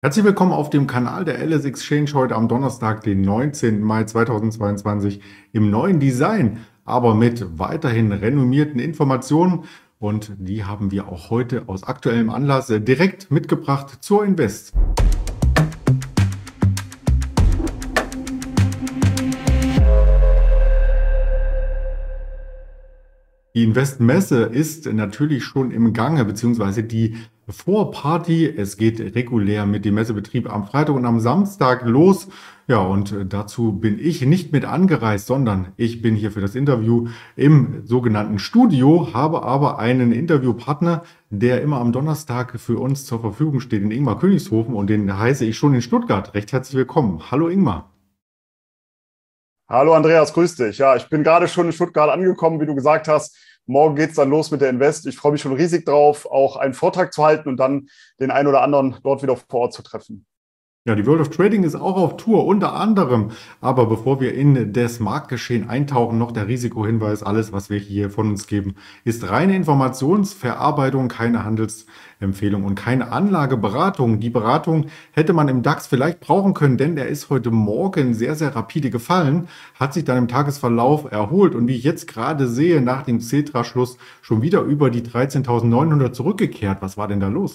Herzlich willkommen auf dem Kanal der LS Exchange heute am Donnerstag, den 19. Mai 2022 im neuen Design, aber mit weiterhin renommierten Informationen, und die haben wir auch heute aus aktuellem Anlass direkt mitgebracht zur Invest. Die Investmesse ist natürlich schon im Gange, beziehungsweise die Vorparty. Es geht regulär mit dem Messebetrieb am Freitag und am Samstag los. Ja, und dazu bin ich nicht mit angereist, sondern ich bin hier für das Interview im sogenannten Studio, habe aber einen Interviewpartner, der immer am Donnerstag für uns zur Verfügung steht, in Ingmar Königshofen, und den heiße ich schon in Stuttgart. Recht herzlich willkommen. Hallo Ingmar. Hallo Andreas, grüß dich. Ja, ich bin gerade schon in Stuttgart angekommen, wie du gesagt hast. Morgen geht es dann los mit der Invest. Ich freue mich schon riesig drauf, auch einen Vortrag zu halten und dann den einen oder anderen dort wieder vor Ort zu treffen. Ja, die World of Trading ist auch auf Tour, unter anderem. Aber bevor wir in das Marktgeschehen eintauchen, noch der Risikohinweis: Alles, was wir hier von uns geben, ist reine Informationsverarbeitung, keine Handelsempfehlung und keine Anlageberatung. Die Beratung hätte man im DAX vielleicht brauchen können, denn der ist heute Morgen sehr, sehr rapide gefallen, hat sich dann im Tagesverlauf erholt und wie ich jetzt gerade sehe, nach dem Xetra-Schluss schon wieder über die 13.900 zurückgekehrt. Was war denn da los?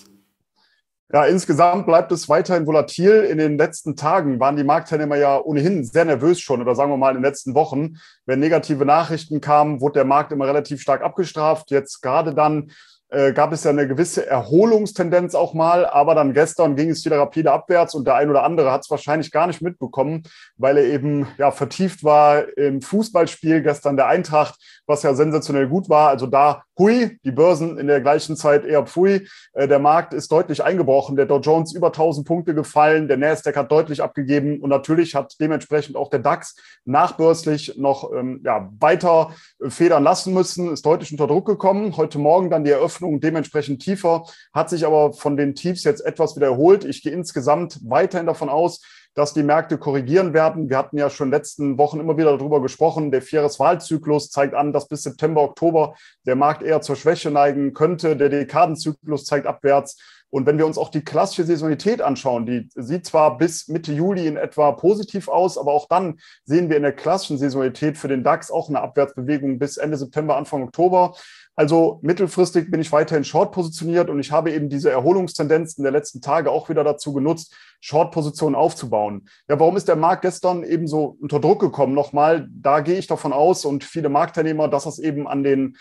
Ja, insgesamt bleibt es weiterhin volatil. In den letzten Tagen waren die Marktteilnehmer ja ohnehin sehr nervös schon, oder sagen wir mal in den letzten Wochen. Wenn negative Nachrichten kamen, wurde der Markt immer relativ stark abgestraft. Jetzt gerade dann gab es ja eine gewisse Erholungstendenz auch mal, aber dann gestern ging es wieder rapide abwärts und der ein oder andere hat es wahrscheinlich gar nicht mitbekommen, weil er eben ja vertieft war im Fußballspiel gestern der Eintracht, was ja sensationell gut war. Also da hui, die Börsen in der gleichen Zeit eher pfui. Der Markt ist deutlich eingebrochen, der Dow Jones über 1000 Punkte gefallen, der Nasdaq hat deutlich abgegeben und natürlich hat dementsprechend auch der DAX nachbörslich noch weiter federn lassen müssen, ist deutlich unter Druck gekommen. Heute Morgen dann die Eröffnung dementsprechend tiefer, hat sich aber von den Tiefs jetzt etwas wieder erholt. Ich gehe insgesamt weiterhin davon aus, dass die Märkte korrigieren werden. Wir hatten ja schon in den letzten Wochen immer wieder darüber gesprochen. Der Vierjahreswahlzyklus zeigt an, dass bis September, Oktober der Markt eher zur Schwäche neigen könnte. Der Dekadenzyklus zeigt abwärts. Und wenn wir uns auch die klassische Saisonalität anschauen, die sieht zwar bis Mitte Juli in etwa positiv aus, aber auch dann sehen wir in der klassischen Saisonalität für den DAX auch eine Abwärtsbewegung bis Ende September, Anfang Oktober. Also mittelfristig bin ich weiterhin short positioniert und ich habe eben diese Erholungstendenzen der letzten Tage auch wieder dazu genutzt, Short-Positionen aufzubauen. Ja, warum ist der Markt gestern eben so unter Druck gekommen? Nochmal, da gehe ich davon aus und viele Marktteilnehmer, dass das eben an den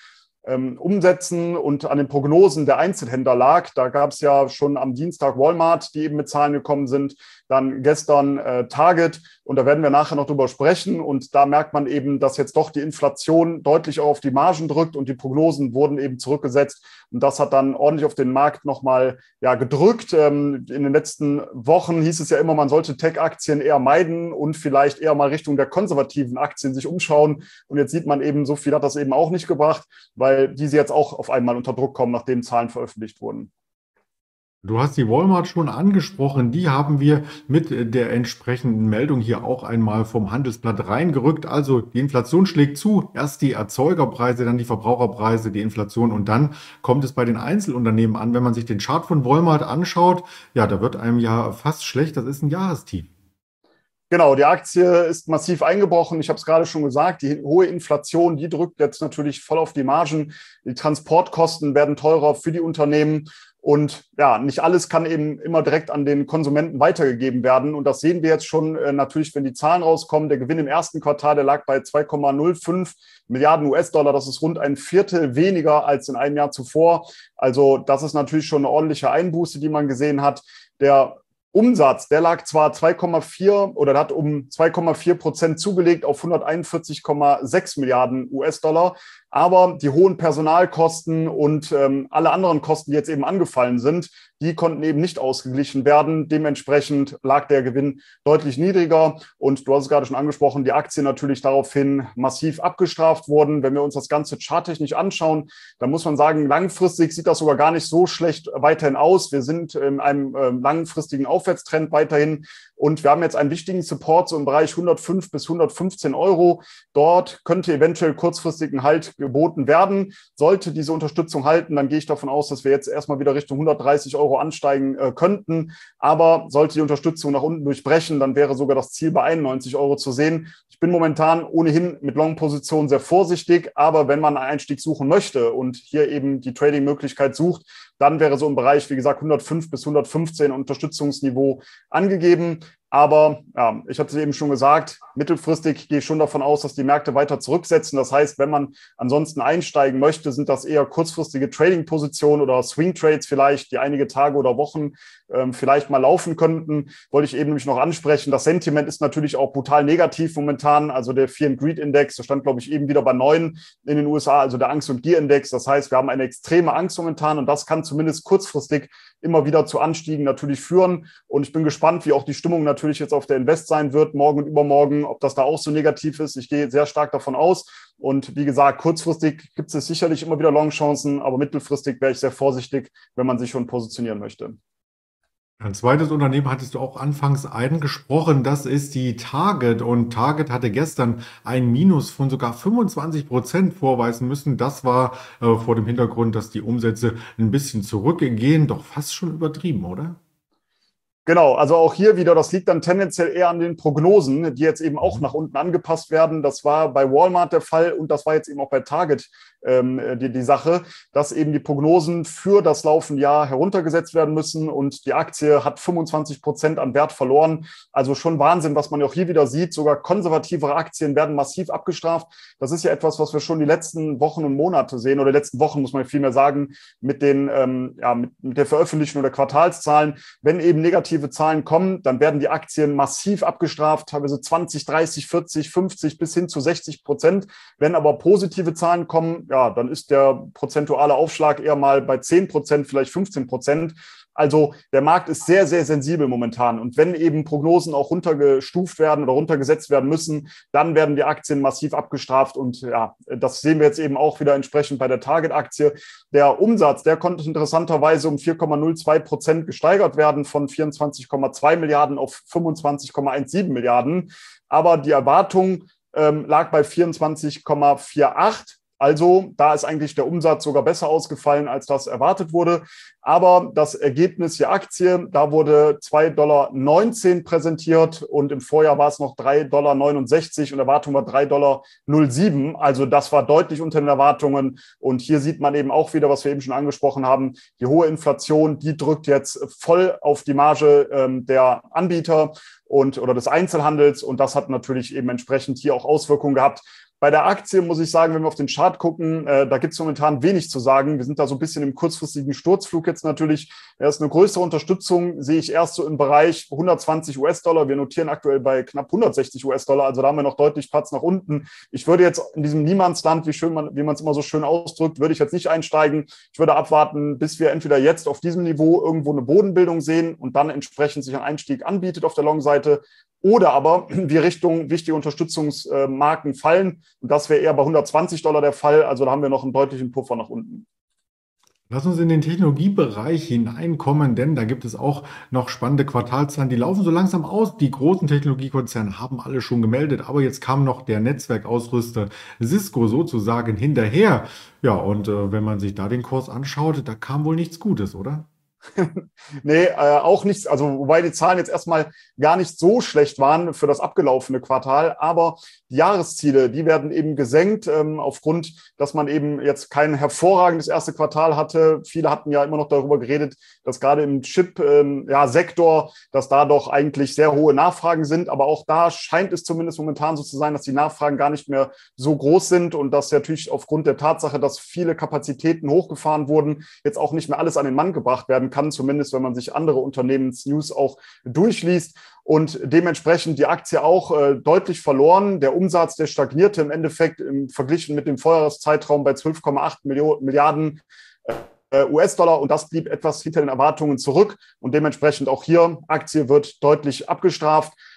Umsätzen und an den Prognosen der Einzelhändler lag. Da gab es ja schon am Dienstag Walmart, die eben mit Zahlen gekommen sind, dann gestern Target, und da werden wir nachher noch drüber sprechen, und da merkt man eben, dass jetzt doch die Inflation deutlich auch auf die Margen drückt und die Prognosen wurden eben zurückgesetzt, und das hat dann ordentlich auf den Markt nochmal gedrückt. In den letzten Wochen hieß es ja immer, man sollte Tech-Aktien eher meiden und vielleicht eher mal Richtung der konservativen Aktien sich umschauen, und jetzt sieht man eben, so viel hat das eben auch nicht gebracht, weil diese jetzt auch auf einmal unter Druck kommen, nachdem Zahlen veröffentlicht wurden. Du hast die Walmart schon angesprochen. Die haben wir mit der entsprechenden Meldung hier auch einmal vom Handelsblatt reingerückt. Also die Inflation schlägt zu. Erst die Erzeugerpreise, dann die Verbraucherpreise, die Inflation, und dann kommt es bei den Einzelunternehmen an. Wenn man sich den Chart von Walmart anschaut, ja, da wird einem ja fast schlecht. Das ist ein Jahrestief. Genau, die Aktie ist massiv eingebrochen. Ich habe es gerade schon gesagt, die hohe Inflation, die drückt jetzt natürlich voll auf die Margen. Die Transportkosten werden teurer für die Unternehmen. Und ja, nicht alles kann eben immer direkt an den Konsumenten weitergegeben werden. Und das sehen wir jetzt schon natürlich, wenn die Zahlen rauskommen. Der Gewinn im ersten Quartal, der lag bei 2,05 Milliarden US-Dollar. Das ist rund ein Viertel weniger als in einem Jahr zuvor. Also das ist natürlich schon eine ordentliche Einbuße, die man gesehen hat. Der Umsatz, der lag zwar 2,4 oder hat um 2,4% zugelegt auf 141,6 Milliarden US-Dollar, aber die hohen Personalkosten und alle anderen Kosten, die jetzt eben angefallen sind, die konnten eben nicht ausgeglichen werden. Dementsprechend lag der Gewinn deutlich niedriger. Und du hast es gerade schon angesprochen, die Aktien natürlich daraufhin massiv abgestraft wurden. Wenn wir uns das Ganze charttechnisch anschauen, dann muss man sagen, langfristig sieht das sogar gar nicht so schlecht weiterhin aus. Wir sind in einem langfristigen Aufwärtstrend weiterhin. Und wir haben jetzt einen wichtigen Support so im Bereich 105 bis 115 Euro. Dort könnte eventuell kurzfristig ein Halt geboten werden. Sollte diese Unterstützung halten, dann gehe ich davon aus, dass wir jetzt erstmal wieder Richtung 130 Euro ansteigen könnten. Aber sollte die Unterstützung nach unten durchbrechen, dann wäre sogar das Ziel bei 91 Euro zu sehen. Ich bin momentan ohnehin mit Long-Positionen sehr vorsichtig, aber wenn man einen Einstieg suchen möchte und hier eben die Trading-Möglichkeit sucht, dann wäre so im Bereich, wie gesagt, 105 bis 115 Unterstützungsniveau angegeben. Aber ja, ich hatte es eben schon gesagt, mittelfristig gehe ich schon davon aus, dass die Märkte weiter zurücksetzen. Das heißt, wenn man ansonsten einsteigen möchte, sind das eher kurzfristige Trading-Positionen oder Swing-Trades vielleicht, die einige Tage oder Wochen vielleicht mal laufen könnten. Wollte ich eben nämlich noch ansprechen. Das Sentiment ist natürlich auch brutal negativ momentan. Also der Fear and Greed Index, der stand, glaube ich, eben wieder bei 9 in den USA, also der Angst- und Gier-Index. Das heißt, wir haben eine extreme Angst momentan und das kann zumindest kurzfristig immer wieder zu Anstiegen natürlich führen. Und ich bin gespannt, wie auch die Stimmung natürlich jetzt auf der Invest sein wird, morgen und übermorgen, ob das da auch so negativ ist. Ich gehe sehr stark davon aus. Und wie gesagt, kurzfristig gibt es sicherlich immer wieder Long-Chancen, aber mittelfristig wäre ich sehr vorsichtig, wenn man sich schon positionieren möchte. Ein zweites Unternehmen hattest du auch anfangs angesprochen, das ist die Target. Und Target hatte gestern ein Minus von sogar 25% vorweisen müssen. Das war vor dem Hintergrund, dass die Umsätze ein bisschen zurückgehen, doch fast schon übertrieben, oder? Genau, also auch hier wieder, das liegt dann tendenziell eher an den Prognosen, die jetzt eben auch nach unten angepasst werden. Das war bei Walmart der Fall und das war jetzt eben auch bei Target die Sache, dass eben die Prognosen für das laufende Jahr heruntergesetzt werden müssen und die Aktie hat 25% an Wert verloren. Also schon Wahnsinn, was man auch hier wieder sieht. Sogar konservativere Aktien werden massiv abgestraft. Das ist ja etwas, was wir schon die letzten Wochen und Monate sehen oder letzten Wochen, muss man vielmehr sagen, mit mit der Veröffentlichung der Quartalszahlen. Wenn eben negative Zahlen kommen, dann werden die Aktien massiv abgestraft, teilweise 20, 30, 40, 50 bis hin zu 60%. Wenn aber positive Zahlen kommen, ja, dann ist der prozentuale Aufschlag eher mal bei 10%, vielleicht 15%. Also der Markt ist sehr, sehr sensibel momentan. Und wenn eben Prognosen auch runtergestuft werden oder runtergesetzt werden müssen, dann werden die Aktien massiv abgestraft. Und ja, das sehen wir jetzt eben auch wieder entsprechend bei der Target-Aktie. Der Umsatz, der konnte interessanterweise um 4,02% gesteigert werden von 24,2 Milliarden auf 25,17 Milliarden. Aber die Erwartung lag bei 24,48. Also da ist eigentlich der Umsatz sogar besser ausgefallen, als das erwartet wurde. Aber das Ergebnis der Aktie, da wurde 2,19 $ präsentiert und im Vorjahr war es noch 3,69 $ und Erwartung war 3,07 $. Also das war deutlich unter den Erwartungen. Und hier sieht man eben auch wieder, was wir eben schon angesprochen haben, die hohe Inflation, die drückt jetzt voll auf die Marge der Anbieter oder des Einzelhandels. Und das hat natürlich eben entsprechend hier auch Auswirkungen gehabt. Bei der Aktie muss ich sagen, wenn wir auf den Chart gucken, da gibt es momentan wenig zu sagen. Wir sind da so ein bisschen im kurzfristigen Sturzflug jetzt natürlich. Erst eine größere Unterstützung sehe ich erst so im Bereich 120 US-Dollar. Wir notieren aktuell bei knapp 160 US-Dollar. Also da haben wir noch deutlich Platz nach unten. Ich würde jetzt in diesem Niemandsland, wie man es immer so schön ausdrückt, würde ich jetzt nicht einsteigen. Ich würde abwarten, bis wir entweder jetzt auf diesem Niveau irgendwo eine Bodenbildung sehen und dann entsprechend sich ein Einstieg anbietet auf der Long-Seite. Oder aber wir Richtung wichtige Unterstützungsmarken fallen. Und das wäre eher bei 120 $ der Fall. Also da haben wir noch einen deutlichen Puffer nach unten. Lass uns in den Technologiebereich hineinkommen, denn da gibt es auch noch spannende Quartalszahlen. Die laufen so langsam aus. Die großen Technologiekonzerne haben alle schon gemeldet, aber jetzt kam noch der Netzwerkausrüster Cisco sozusagen hinterher. Ja, und wenn man sich da den Kurs anschaut, da kam wohl nichts Gutes, oder? Nee, auch nichts. Also, wobei die Zahlen jetzt erstmal gar nicht so schlecht waren für das abgelaufene Quartal. Aber die Jahresziele, die werden eben gesenkt, aufgrund, dass man eben jetzt kein hervorragendes erste Quartal hatte. Viele hatten ja immer noch darüber geredet, dass gerade im Chip-Sektor, dass da doch eigentlich sehr hohe Nachfragen sind. Aber auch da scheint es zumindest momentan so zu sein, dass die Nachfragen gar nicht mehr so groß sind und dass natürlich aufgrund der Tatsache, dass viele Kapazitäten hochgefahren wurden, jetzt auch nicht mehr alles an den Mann gebracht werden kann, zumindest wenn man sich andere Unternehmensnews auch durchliest. Und dementsprechend die Aktie auch deutlich verloren. Der Umsatz, der stagnierte im Endeffekt verglichen mit dem Vorjahreszeitraum bei 12,8 Milliarden US-Dollar und das blieb etwas hinter den Erwartungen zurück. Und dementsprechend auch hier, Aktie wird deutlich abgestraft.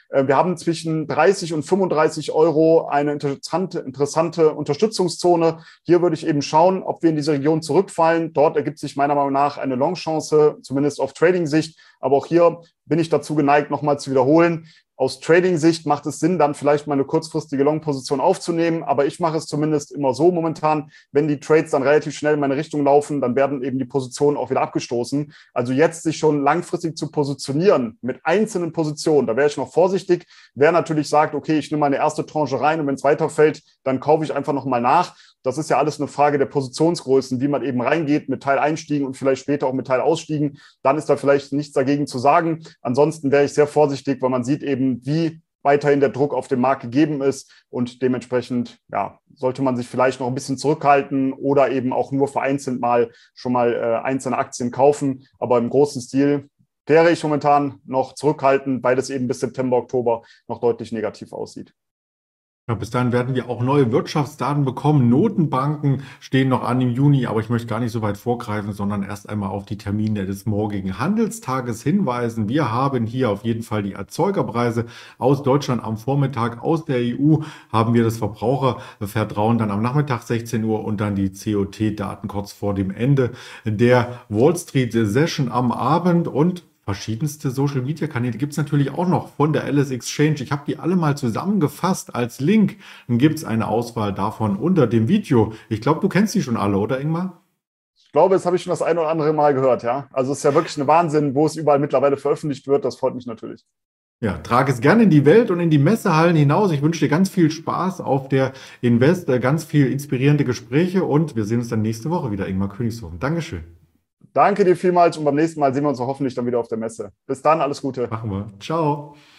Wir haben zwischen 30 und 35 Euro eine interessante Unterstützungszone. Hier würde ich eben schauen, ob wir in diese Region zurückfallen. Dort ergibt sich meiner Meinung nach eine Long-Chance, zumindest auf Trading-Sicht. Aber auch hier bin ich dazu geneigt, nochmal zu wiederholen. Aus Trading-Sicht macht es Sinn, dann vielleicht mal eine kurzfristige Long-Position aufzunehmen. Aber ich mache es zumindest immer so momentan, wenn die Trades dann relativ schnell in meine Richtung laufen, dann werden eben die Positionen auch wieder abgestoßen. Also jetzt sich schon langfristig zu positionieren mit einzelnen Positionen, da wäre ich noch vorsichtig. Wer natürlich sagt, okay, ich nehme meine erste Tranche rein und wenn es weiterfällt, dann kaufe ich einfach nochmal nach. Das ist ja alles eine Frage der Positionsgrößen, wie man eben reingeht mit Teileinstiegen und vielleicht später auch mit Teilausstiegen. Dann ist da vielleicht nichts dagegen zu sagen. Ansonsten wäre ich sehr vorsichtig, weil man sieht eben, wie weiterhin der Druck auf dem Markt gegeben ist und dementsprechend ja, sollte man sich vielleicht noch ein bisschen zurückhalten oder eben auch nur vereinzelt mal schon mal einzelne Aktien kaufen. Aber im großen Stil wäre ich momentan noch zurückhaltend, weil es eben bis September, Oktober noch deutlich negativ aussieht. Ja, bis dahin werden wir auch neue Wirtschaftsdaten bekommen. Notenbanken stehen noch an im Juni, aber ich möchte gar nicht so weit vorgreifen, sondern erst einmal auf die Termine des morgigen Handelstages hinweisen. Wir haben hier auf jeden Fall die Erzeugerpreise aus Deutschland am Vormittag, aus der EU haben wir das Verbrauchervertrauen dann am Nachmittag 16 Uhr und dann die COT-Daten kurz vor dem Ende der Wall Street Session am Abend und verschiedenste Social-Media-Kanäle gibt es natürlich auch noch von der Alice Exchange. Ich habe die alle mal zusammengefasst als Link. Dann gibt es eine Auswahl davon unter dem Video. Ich glaube, du kennst die schon alle, oder Ingmar? Ich glaube, das habe ich schon das ein oder andere Mal gehört, ja. Also es ist ja wirklich ein Wahnsinn, wo es überall mittlerweile veröffentlicht wird. Das freut mich natürlich. Ja, trage es gerne in die Welt und in die Messehallen hinaus. Ich wünsche dir ganz viel Spaß auf der Invest, ganz viel inspirierende Gespräche und wir sehen uns dann nächste Woche wieder, Ingmar Königshofen. Dankeschön. Danke dir vielmals und beim nächsten Mal sehen wir uns hoffentlich dann wieder auf der Messe. Bis dann, alles Gute. Machen wir. Ciao.